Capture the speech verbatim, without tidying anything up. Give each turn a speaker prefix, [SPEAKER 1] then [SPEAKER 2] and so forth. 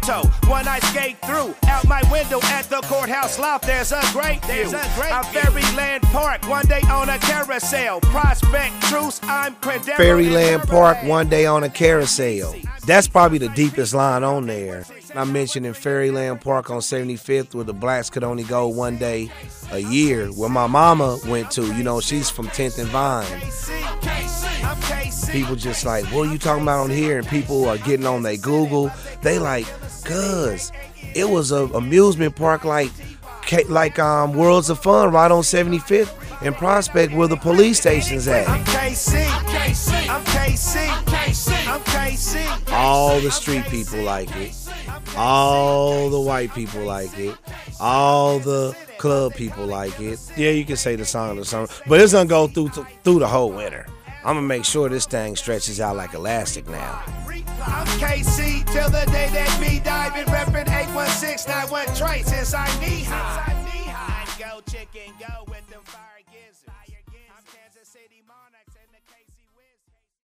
[SPEAKER 1] tiptoe when I skate through. Out my window at the courthouse loft, there's a great view. I'm Fairyland Park, one day on a carousel. Prospect Truce, I'm Credero.
[SPEAKER 2] Fairyland Park, one day on a carousel. That's probably the deepest line on there. I mentioned in Fairyland Park on seventy-fifth, where the blacks could only go one day a year, where my mama went to. You know, she's from tenth and Vine. People just like, what are you talking about on here? And people are getting on their Google. They like, cuz it was a amusement park like like um Worlds of Fun right on seventy-fifth and Prospect, where the police station's at.
[SPEAKER 1] I'm K C, K C, I'm K C, K C, I'm K C.
[SPEAKER 2] All the street people like it. All the white people like it. All the club people like it. Yeah, you can say the song or something, but it's gonna go through through the whole winter. I'm gonna make sure this thing stretches out like elastic now.
[SPEAKER 1] I'm K C till the day that me die. Been reppin' eight one six nine one Trey since I knee high. Go chicken, go with them fire.